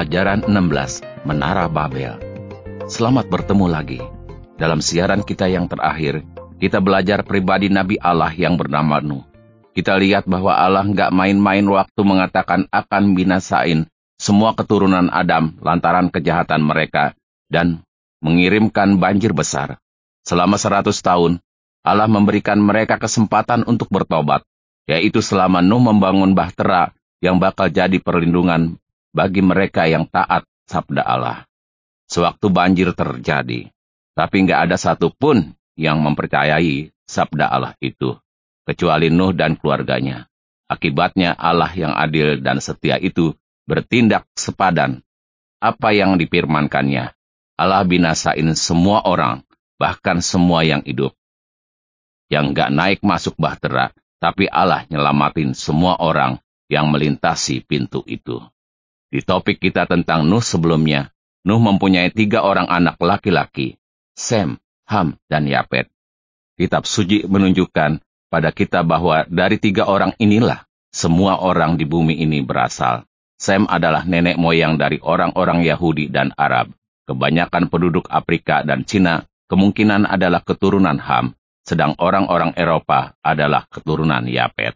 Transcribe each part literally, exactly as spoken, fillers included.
Pelajaran enam belas, Menara Babel. Selamat bertemu lagi. Dalam siaran kita yang terakhir, kita belajar pribadi Nabi Allah yang bernama Nuh. Kita lihat bahwa Allah nggak main-main waktu mengatakan akan binasain semua keturunan Adam lantaran kejahatan mereka dan mengirimkan banjir besar. Selama seratus tahun, Allah memberikan mereka kesempatan untuk bertobat, yaitu selama Nuh membangun bahtera yang bakal jadi perlindungan bagi mereka yang taat sabda Allah. Sewaktu banjir terjadi, tapi nggak ada satupun yang mempercayai sabda Allah itu, kecuali Nuh dan keluarganya. Akibatnya Allah yang adil dan setia itu bertindak sepadan apa yang difirmankannya. Allah binasain semua orang, bahkan semua yang hidup. Yang nggak naik masuk bahtera, tapi Allah nyelamatin semua orang yang melintasi pintu itu. Di topik kita tentang Nuh sebelumnya, Nuh mempunyai tiga orang anak laki-laki, Sem, Ham, dan Yafet. Kitab suci menunjukkan pada kita bahwa dari tiga orang inilah semua orang di bumi ini berasal. Sem adalah nenek moyang dari orang-orang Yahudi dan Arab. Kebanyakan penduduk Afrika dan Cina kemungkinan adalah keturunan Ham, sedang orang-orang Eropa adalah keturunan Yafet.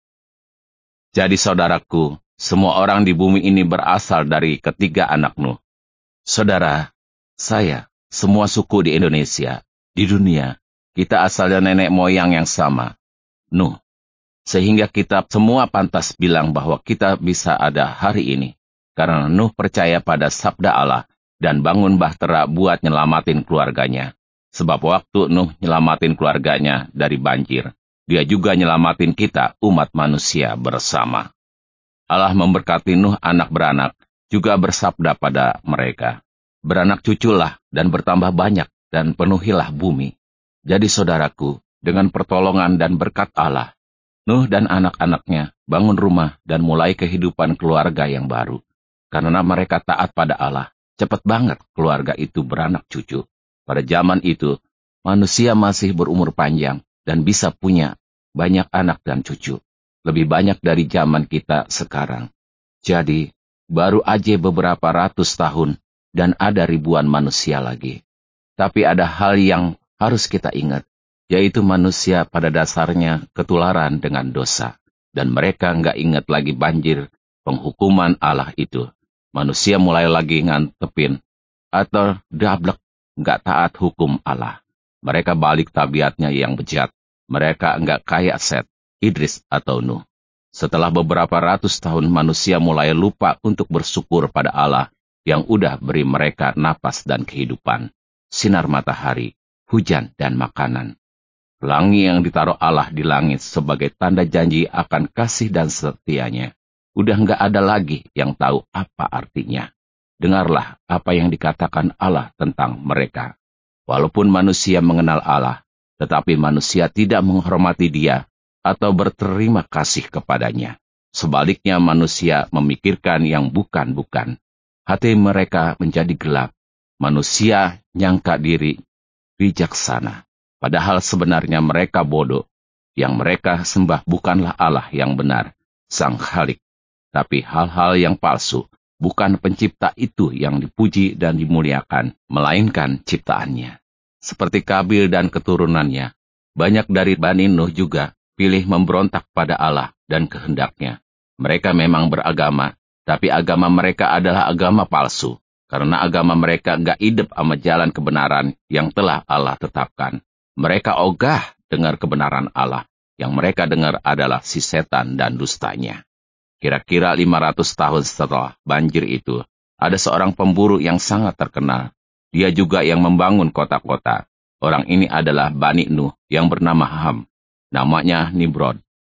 Jadi saudaraku, semua orang di bumi ini berasal dari ketiga anak Nuh. Saudara, saya, semua suku di Indonesia, di dunia, kita asalnya nenek moyang yang sama, Nuh. Sehingga kita semua pantas bilang bahwa kita bisa ada hari ini, karena Nuh percaya pada sabda Allah dan bangun bahtera buat nyelamatin keluarganya. Sebab waktu Nuh nyelamatin keluarganya dari banjir, dia juga nyelamatin kita, umat manusia bersama. Allah memberkati Nuh anak beranak, juga bersabda pada mereka, beranak cuculah dan bertambah banyak dan penuhilah bumi. Jadi saudaraku, dengan pertolongan dan berkat Allah, Nuh dan anak-anaknya bangun rumah dan mulai kehidupan keluarga yang baru. Karena mereka taat pada Allah, cepat banget keluarga itu beranak cucu. Pada zaman itu, manusia masih berumur panjang dan bisa punya banyak anak dan cucu. Lebih banyak dari zaman kita sekarang. Jadi, baru aja beberapa ratus tahun dan ada ribuan manusia lagi. Tapi ada hal yang harus kita ingat, yaitu manusia pada dasarnya ketularan dengan dosa. Dan mereka nggak ingat lagi banjir, penghukuman Allah itu. Manusia mulai lagi ngantepin atau dablek nggak taat hukum Allah. Mereka balik tabiatnya yang bejat. Mereka nggak kayak Set, Idris atau Nuh. Setelah beberapa ratus tahun manusia mulai lupa untuk bersyukur pada Allah yang udah beri mereka napas dan kehidupan, sinar matahari, hujan dan makanan. Pelangi yang ditaruh Allah di langit sebagai tanda janji akan kasih dan setianya. Udah nggak ada lagi yang tahu apa artinya. Dengarlah apa yang dikatakan Allah tentang mereka. Walaupun manusia mengenal Allah, tetapi manusia tidak menghormati Dia atau berterima kasih kepadanya. Sebaliknya manusia memikirkan yang bukan-bukan. Hati mereka menjadi gelap. Manusia nyangka diri bijaksana. Padahal sebenarnya mereka bodoh. Yang mereka sembah bukanlah Allah yang benar, Sang Khalik. Tapi hal-hal yang palsu, bukan pencipta itu yang dipuji dan dimuliakan, melainkan ciptaannya. Seperti Kabil dan keturunannya, banyak dari Bani Nuh juga pilih memberontak pada Allah dan kehendaknya. Mereka memang beragama, tapi agama mereka adalah agama palsu, karena agama mereka nggak hidup sama jalan kebenaran yang telah Allah tetapkan. Mereka ogah dengar kebenaran Allah, yang mereka dengar adalah si setan dan dustanya. Kira-kira lima ratus tahun setelah banjir itu, ada seorang pemburu yang sangat terkenal. Dia juga yang membangun kota-kota. Orang ini adalah Bani Nuh yang bernama Ham. Namanya Nimrod.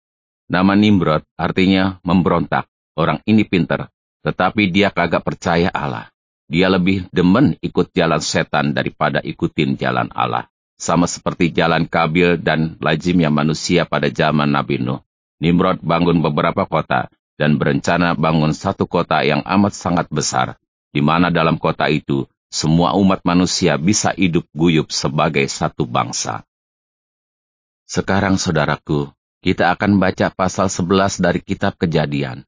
Nama Nimrod artinya memberontak. Orang ini pinter, tetapi dia kagak percaya Allah. Dia lebih demen ikut jalan setan daripada ikutin jalan Allah. Sama seperti jalan Kabil dan lazimnya manusia pada zaman Nabi Nuh. Nimrod bangun beberapa kota dan berencana bangun satu kota yang amat sangat besar, di mana dalam kota itu semua umat manusia bisa hidup guyup sebagai satu bangsa. Sekarang saudaraku, kita akan baca pasal sebelas dari kitab Kejadian.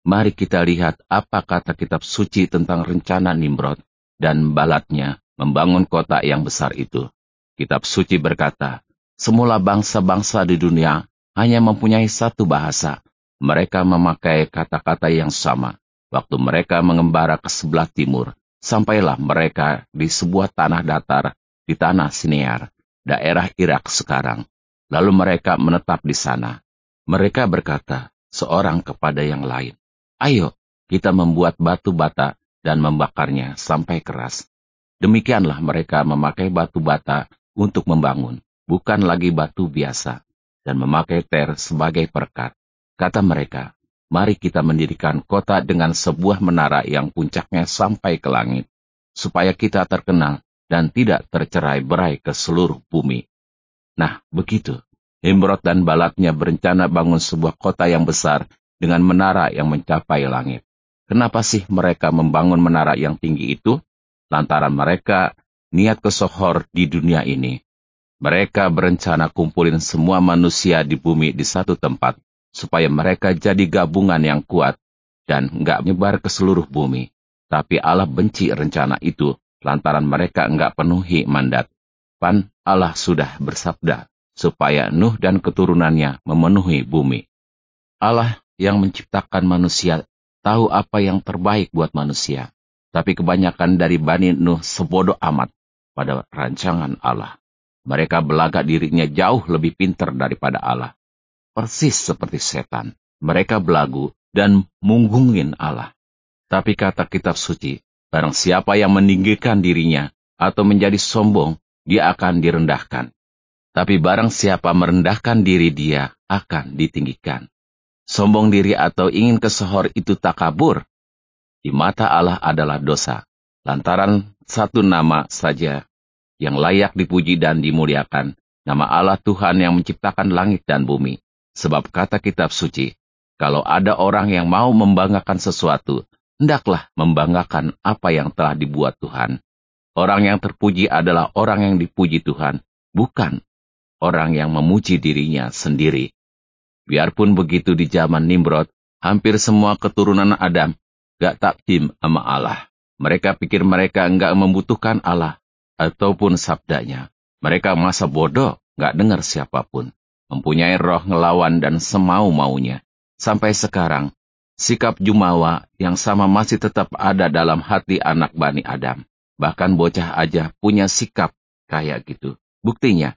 Mari kita lihat apa kata kitab suci tentang rencana Nimrod dan balatnya membangun kota yang besar itu. Kitab suci berkata, semula bangsa-bangsa di dunia hanya mempunyai satu bahasa. Mereka memakai kata-kata yang sama. Waktu mereka mengembara ke sebelah timur, sampailah mereka di sebuah tanah datar di tanah Sinear, daerah Irak sekarang. Lalu mereka menetap di sana. Mereka berkata, seorang kepada yang lain, ayo, kita membuat batu bata dan membakarnya sampai keras. Demikianlah mereka memakai batu bata untuk membangun, bukan lagi batu biasa, dan memakai ter sebagai perekat. Kata mereka, mari kita mendirikan kota dengan sebuah menara yang puncaknya sampai ke langit, supaya kita terkenal dan tidak tercerai-berai ke seluruh bumi. Nah, begitu. Nimrod dan balatnya berencana bangun sebuah kota yang besar dengan menara yang mencapai langit. Kenapa sih mereka membangun menara yang tinggi itu? Lantaran mereka niat kesohor di dunia ini. Mereka berencana kumpulin semua manusia di bumi di satu tempat, supaya mereka jadi gabungan yang kuat dan nggak menyebar ke seluruh bumi. Tapi Allah benci rencana itu, lantaran mereka nggak penuhi mandat. Pan Allah sudah bersabda, supaya Nuh dan keturunannya memenuhi bumi. Allah yang menciptakan manusia tahu apa yang terbaik buat manusia. Tapi kebanyakan dari Bani Nuh sebodoh amat pada rancangan Allah. Mereka belagak dirinya jauh lebih pintar daripada Allah. Persis seperti setan. Mereka belagu dan munggungin Allah. Tapi kata kitab suci, barang siapa yang meninggikan dirinya atau menjadi sombong, dia akan direndahkan. Tapi barang siapa merendahkan diri, dia akan ditinggikan. Sombong diri atau ingin kesohor itu takabur. Di mata Allah adalah dosa, lantaran satu nama saja yang layak dipuji dan dimuliakan, nama Allah Tuhan yang menciptakan langit dan bumi. Sebab kata kitab suci, kalau ada orang yang mau membanggakan sesuatu, hendaklah membanggakan apa yang telah dibuat Tuhan. Orang yang terpuji adalah orang yang dipuji Tuhan, bukan orang yang memuji dirinya sendiri. Biarpun begitu di zaman Nimrod, hampir semua keturunan Adam gak takdim sama Allah. Mereka pikir mereka enggak membutuhkan Allah ataupun sabdanya. Mereka masa bodoh, gak dengar siapapun. Mempunyai roh ngelawan dan semau-maunya. Sampai sekarang, sikap jumawa yang sama masih tetap ada dalam hati anak Bani Adam. Bahkan bocah aja punya sikap kayak gitu. Buktinya,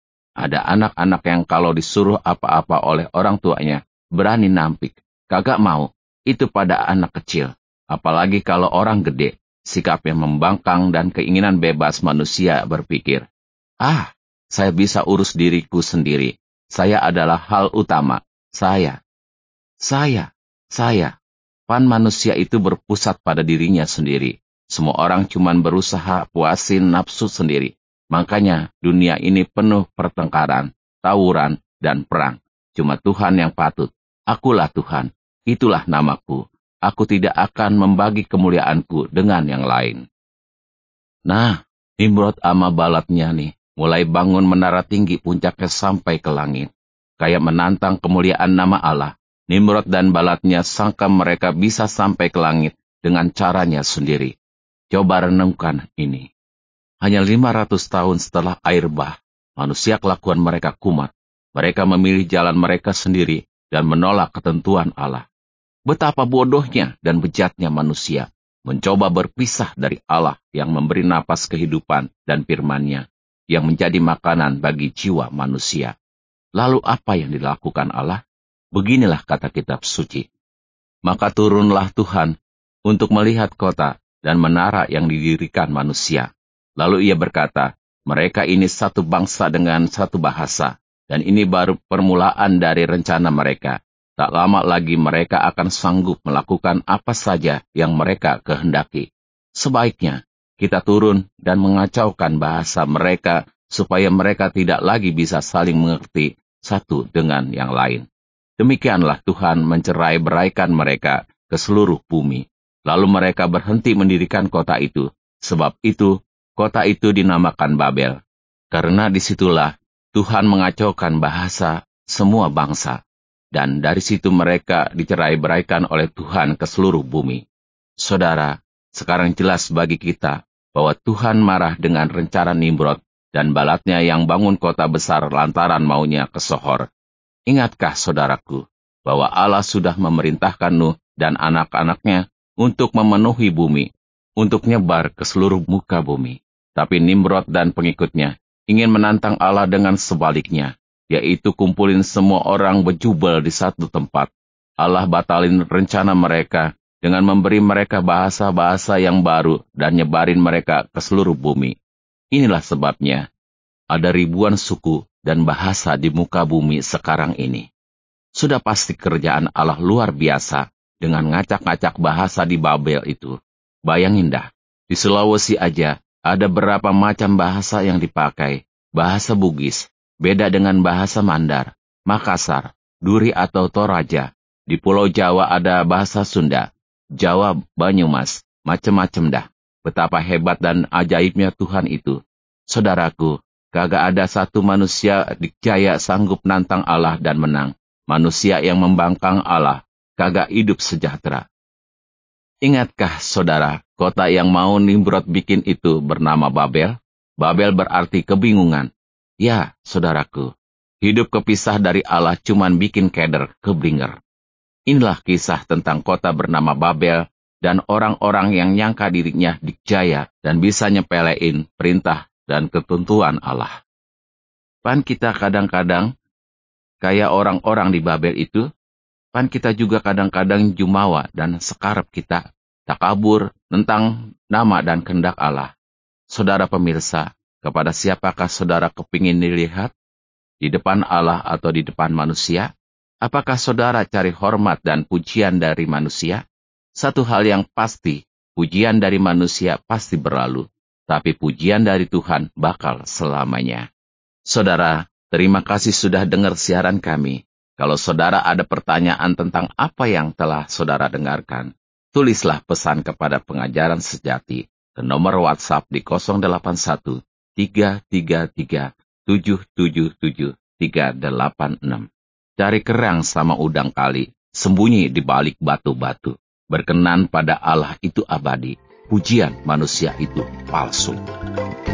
ada anak-anak yang kalau disuruh apa-apa oleh orang tuanya, berani nampik. Kagak mau, itu pada anak kecil. Apalagi kalau orang gede, sikap yang membangkang dan keinginan bebas manusia berpikir, ah, saya bisa urus diriku sendiri. Saya adalah hal utama. Saya. Saya. Saya. Pan manusia itu berpusat pada dirinya sendiri. Semua orang cuman berusaha puasin nafsu sendiri. Makanya dunia ini penuh pertengkaran, tawuran, dan perang. Cuma Tuhan yang patut. Akulah Tuhan. Itulah namaku. Aku tidak akan membagi kemuliaanku dengan yang lain. Nah, Nimrod ama balatnya nih. Mulai bangun menara tinggi puncaknya sampai ke langit. Kayak menantang kemuliaan nama Allah. Nimrod dan balatnya sangka mereka bisa sampai ke langit dengan caranya sendiri. Coba renungkan ini. Hanya lima ratus tahun setelah air bah, manusia kelakuan mereka kumat. Mereka memilih jalan mereka sendiri dan menolak ketentuan Allah. Betapa bodohnya dan bejatnya manusia mencoba berpisah dari Allah yang memberi napas kehidupan dan firman-Nya yang menjadi makanan bagi jiwa manusia. Lalu apa yang dilakukan Allah? Beginilah kata kitab suci. Maka turunlah Tuhan untuk melihat kota dan menara yang didirikan manusia. Lalu ia berkata, mereka ini satu bangsa dengan satu bahasa, dan ini baru permulaan dari rencana mereka. Tak lama lagi mereka akan sanggup melakukan apa saja yang mereka kehendaki. Sebaiknya kita turun dan mengacaukan bahasa mereka supaya mereka tidak lagi bisa saling mengerti satu dengan yang lain. Demikianlah Tuhan mencerai-beraikan mereka ke seluruh bumi. Lalu mereka berhenti mendirikan kota itu. Sebab itu, kota itu dinamakan Babel. Karena disitulah Tuhan mengacaukan bahasa semua bangsa. dan dari situ mereka dicerai-beraikan oleh Tuhan ke seluruh bumi. Saudara, sekarang jelas bagi kita bahwa Tuhan marah dengan rencana Nimrod dan balatnya yang bangun kota besar lantaran maunya ke Sohor. Ingatkah saudaraku, bahwa Allah sudah memerintahkan Nuh dan anak-anaknya untuk memenuhi bumi, untuk nyebar ke seluruh muka bumi. Tapi Nimrod dan pengikutnya ingin menantang Allah dengan sebaliknya, yaitu kumpulin semua orang berjubel di satu tempat. Allah batalin rencana mereka dengan memberi mereka bahasa-bahasa yang baru dan nyebarin mereka ke seluruh bumi. Inilah sebabnya ada ribuan suku dan bahasa di muka bumi sekarang ini. Sudah pasti kerjaan Allah luar biasa dengan ngacak-ngacak bahasa di Babel itu. Bayangin dah, di Sulawesi aja ada berapa macam bahasa yang dipakai. Bahasa Bugis, beda dengan bahasa Mandar, Makassar, Duri atau Toraja. Di Pulau Jawa ada bahasa Sunda, Jawa, Banyumas, macem-macem dah. Betapa hebat dan ajaibnya Tuhan itu. Saudaraku, kagak ada satu manusia dikjaya sanggup nantang Allah dan menang. Manusia yang membangkang Allah kagak hidup sejahtera. Ingatkah saudara, kota yang mau Nimrod bikin itu bernama Babel? Babel berarti kebingungan. Ya, saudaraku, hidup kepisah dari Allah cuman bikin keder, keblinger. Inilah kisah tentang kota bernama Babel dan orang-orang yang nyangka dirinya dikjaya dan bisa nyepelein perintah dan ketentuan Allah. Pan kita kadang-kadang kayak orang-orang di Babel itu, pan kita juga kadang-kadang jumawa dan sekarep kita takabur tentang nama dan kehendak Allah. Saudara pemirsa, kepada siapakah saudara kepingin dilihat? Di depan Allah atau di depan manusia? Apakah saudara cari hormat dan pujian dari manusia? Satu hal yang pasti, pujian dari manusia pasti berlalu, tapi pujian dari Tuhan bakal selamanya. Saudara, terima kasih sudah dengar siaran kami. Kalau saudara ada pertanyaan tentang apa yang telah saudara dengarkan, tulislah pesan kepada Pengajaran Sejati ke nomor WhatsApp di nol delapan satu tiga tiga tiga tujuh tujuh tujuh tiga delapan enam. Cari kerang sama udang kali, sembunyi di balik batu-batu. Berkenan pada Allah itu abadi, pujian manusia itu palsu.